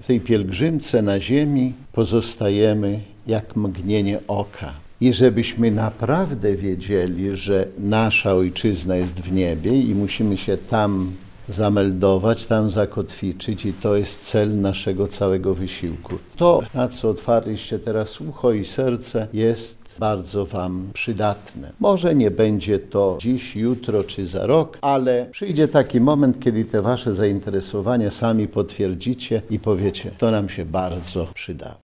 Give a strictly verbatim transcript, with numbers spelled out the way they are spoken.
w tej pielgrzymce na ziemi pozostajemy jak mgnienie oka. I żebyśmy naprawdę wiedzieli, że nasza ojczyzna jest w niebie i musimy się tam zameldować, tam zakotwiczyć i to jest cel naszego całego wysiłku. To, na co otwarliście teraz ucho i serce, jest bardzo Wam przydatne. Może nie będzie to dziś, jutro czy za rok, ale przyjdzie taki moment, kiedy te Wasze zainteresowania sami potwierdzicie i powiecie, to nam się bardzo przyda.